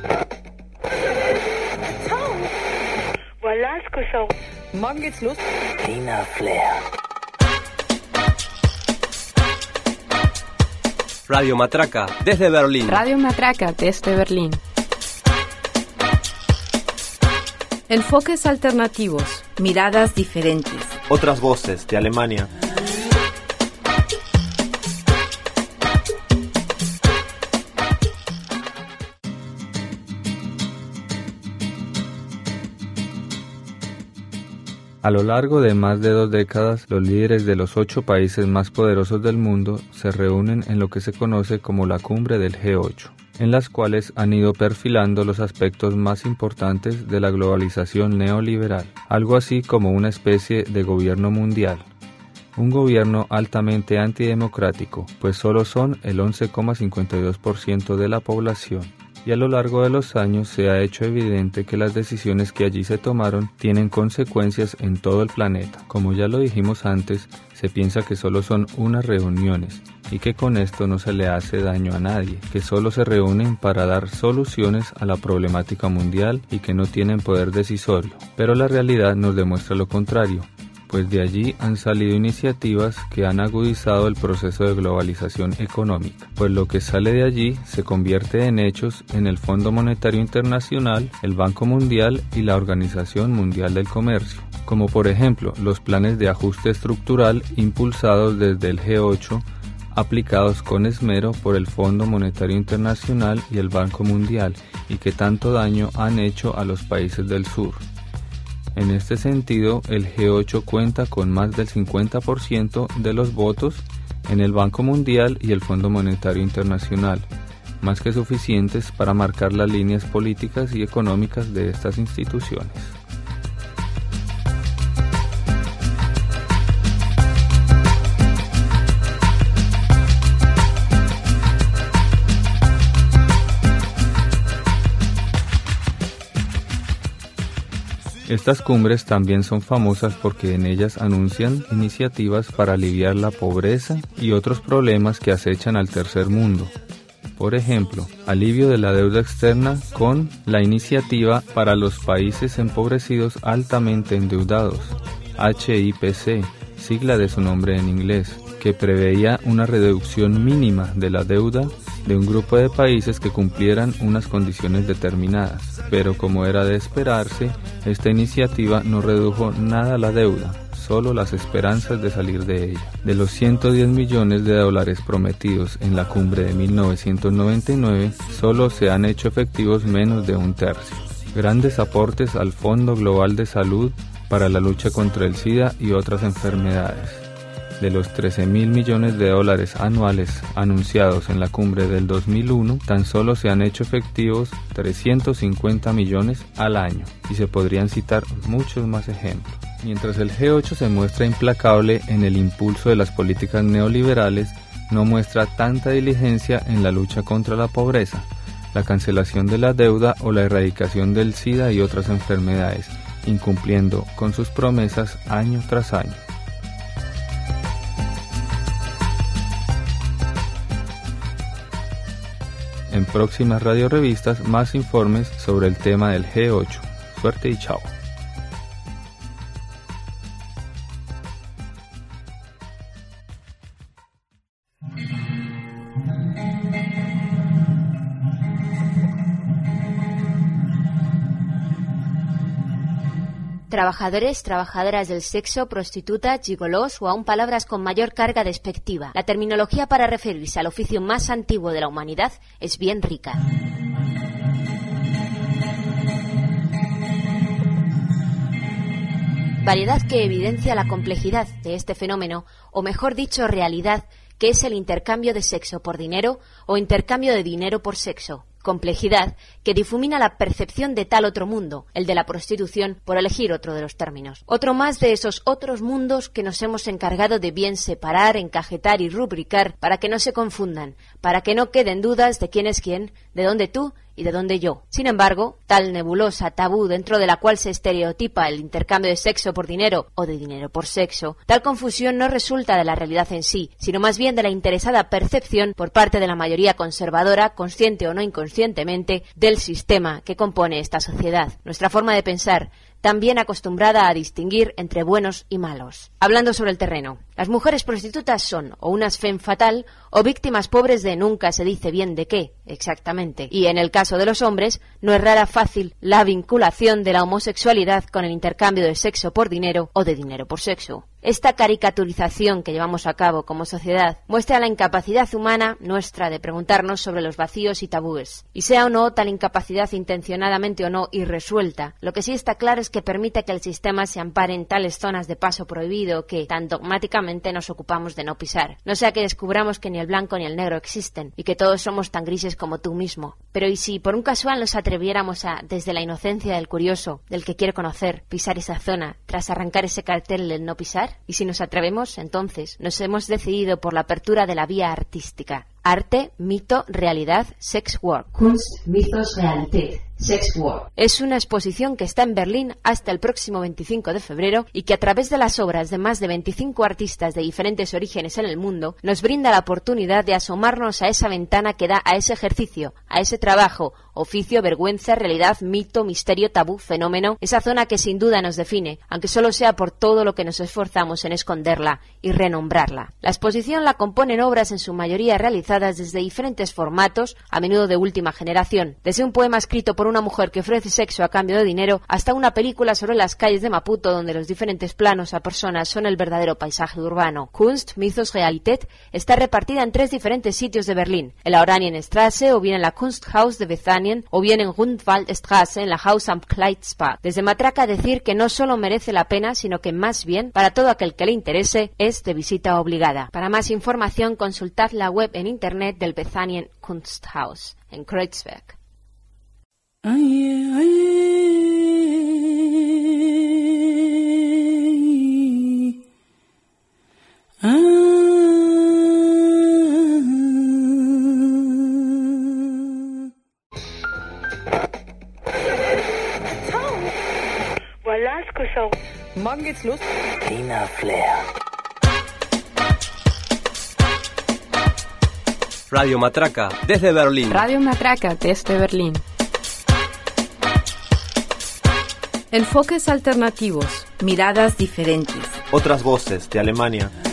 Morgen geht's los. Tina Flair. Radio Matraca, desde Berlín. Radio Matraca, desde Berlín. Enfoques alternativos. Miradas diferentes. Otras voces de Alemania. A lo largo de más de 2 décadas, los líderes de los 8 países más poderosos del mundo se reúnen en lo que se conoce como la cumbre del G8, en las cuales han ido perfilando los aspectos más importantes de la globalización neoliberal, algo así como una especie de gobierno mundial. Un gobierno altamente antidemocrático, pues solo son el 11,52% de la población. Y a lo largo de los años se ha hecho evidente que las decisiones que allí se tomaron tienen consecuencias en todo el planeta. Como ya lo dijimos antes, se piensa que solo son unas reuniones y que con esto no se le hace daño a nadie, que solo se reúnen para dar soluciones a la problemática mundial y que no tienen poder decisorio. Pero la realidad nos demuestra lo contrario, pues de allí han salido iniciativas que han agudizado el proceso de globalización económica, pues lo que sale de allí se convierte en hechos en el Fondo Monetario Internacional, el Banco Mundial y la Organización Mundial del Comercio, como por ejemplo los planes de ajuste estructural impulsados desde el G8, aplicados con esmero por el Fondo Monetario Internacional y el Banco Mundial, y que tanto daño han hecho a los países del sur. En este sentido, el G8 cuenta con más del 50% de los votos en el Banco Mundial y el Fondo Monetario Internacional, más que suficientes para marcar las líneas políticas y económicas de estas instituciones. Estas cumbres también son famosas porque en ellas anuncian iniciativas para aliviar la pobreza y otros problemas que acechan al tercer mundo. Por ejemplo, alivio de la deuda externa con la iniciativa para los países empobrecidos altamente endeudados, HIPC, sigla de su nombre en inglés, que preveía una reducción mínima de la deuda de un grupo de países que cumplieran unas condiciones determinadas. Pero como era de esperarse, esta iniciativa no redujo nada la deuda, solo las esperanzas de salir de ella. De los 110 millones de dólares prometidos en la cumbre de 1999, solo se han hecho efectivos menos de un tercio. Grandes aportes al Fondo Global de Salud para la lucha contra el SIDA y otras enfermedades. De los 13.000 millones de dólares anuales anunciados en la cumbre del 2001, tan solo se han hecho efectivos 350 millones al año, y se podrían citar muchos más ejemplos. Mientras el G8 se muestra implacable en el impulso de las políticas neoliberales, no muestra tanta diligencia en la lucha contra la pobreza, la cancelación de la deuda o la erradicación del SIDA y otras enfermedades, incumpliendo con sus promesas año tras año. En próximas radiorevistas, más informes sobre el tema del G8. Suerte y chao. Trabajadores, trabajadoras del sexo, prostitutas, gigolós o aún palabras con mayor carga despectiva. La terminología para referirse al oficio más antiguo de la humanidad es bien rica. Variedad que evidencia la complejidad de este fenómeno, o mejor dicho, realidad, que es el intercambio de sexo por dinero o intercambio de dinero por sexo. Complejidad que difumina la percepción de tal otro mundo, el de la prostitución, por elegir otro de los términos. Otro más de esos otros mundos que nos hemos encargado de bien separar, encajetar y rubricar para que no se confundan, para que no queden dudas de quién es quién, de dónde tú y de dónde yo. Sin embargo, tal nebulosa tabú dentro de la cual se estereotipa el intercambio de sexo por dinero o de dinero por sexo, tal confusión no resulta de la realidad en sí, sino más bien de la interesada percepción por parte de la mayoría conservadora, consciente o no inconscientemente, del sistema que compone esta sociedad. Nuestra forma de pensar, también acostumbrada a distinguir entre buenos y malos. Hablando sobre el terreno, las mujeres prostitutas son o unas femme fatal o víctimas pobres de nunca se dice bien de qué, exactamente. Y en el caso de los hombres, no es rara fácil la vinculación de la homosexualidad con el intercambio de sexo por dinero o de dinero por sexo. Esta caricaturización que llevamos a cabo como sociedad muestra la incapacidad humana nuestra de preguntarnos sobre los vacíos y tabúes. Y sea o no tal incapacidad intencionadamente o no irresuelta, lo que sí está claro es que permite que el sistema se ampare en tales zonas de paso prohibido que tan dogmáticamente nos ocupamos de no pisar. No sea que descubramos que ni el blanco ni el negro existen y que todos somos tan grises como tú mismo. Pero ¿y si por un casual nos atreviéramos a, desde la inocencia del curioso, del que quiere conocer, pisar esa zona, tras arrancar ese cartel del no pisar? Y si nos atrevemos, entonces nos hemos decidido por la apertura de la vía artística. Arte, mito, realidad, sex work. Kunst, Mythos, Realität. Sex work. Es una exposición que está en Berlín hasta el próximo 25 de febrero y que a través de las obras de más de 25 artistas de diferentes orígenes en el mundo nos brinda la oportunidad de asomarnos a esa ventana que da a ese ejercicio, a ese trabajo, oficio, vergüenza, realidad, mito, misterio, tabú, fenómeno, esa zona que sin duda nos define, aunque solo sea por todo lo que nos esforzamos en esconderla y renombrarla. La exposición la componen obras en su mayoría realizadas desde diferentes formatos, a menudo de última generación, desde un poema escrito por una mujer que ofrece sexo a cambio de dinero hasta una película sobre las calles de Maputo donde los diferentes planos a personas son el verdadero paisaje urbano. Kunst, Mythos, Realität está repartida en 3 diferentes sitios de Berlín, en la Oranienstraße o bien en la Kunsthaus de Bethanien o bien en Grunwaldstraße en la Haus am Kleidspark. Desde Matraca decir que no solo merece la pena, sino que más bien, para todo aquel que le interese, es de visita obligada. Para más información consultad la web en internet del Bethanien Kunsthaus en Kreuzberg. Voilà ce que ça. Morgen geht's los. Tina Flair. Radio Matraca, desde Berlín. Radio Matraca desde Berlín. Enfoques alternativos. Miradas diferentes. Otras voces de Alemania.